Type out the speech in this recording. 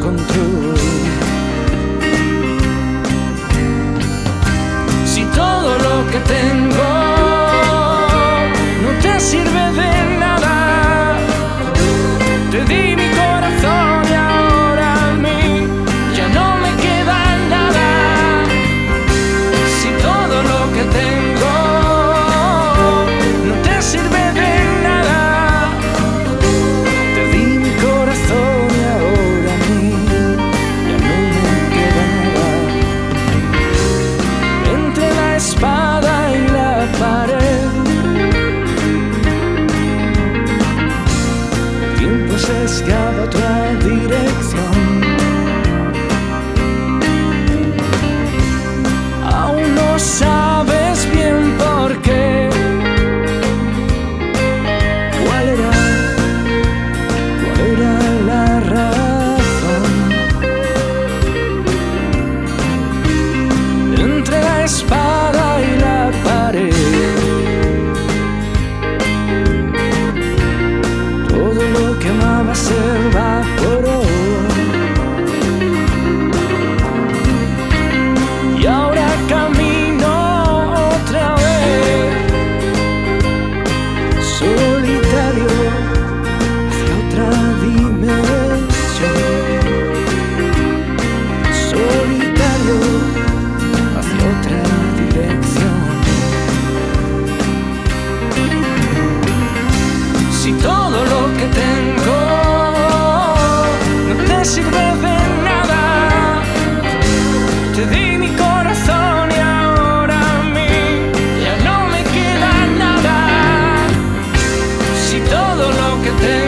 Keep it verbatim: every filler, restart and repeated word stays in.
control. Si todo lo que tengo no te sirve de nada, te di mi corazón y ahora a mí ya no me queda nada. Si todo lo que tengo no te sirve de nada, te di mi corazón y ahora a mí ya no me queda nada. Entre la espada y la pared, el tiempo se escapa a otra dirección. Aún no sabes bien por qué. ¿Cuál era, cuál era la razón? Entre la espada y la pared, todo lo que amaba se evaporó. Y ahora camino otra vez, solitario, hacia otra dimensión. Solitario, hacia otra dirección. Si todo lo que tengo no te sirve de nada, te di mi corazón y ahora a mí ya no me queda nada. Si todo lo que tengo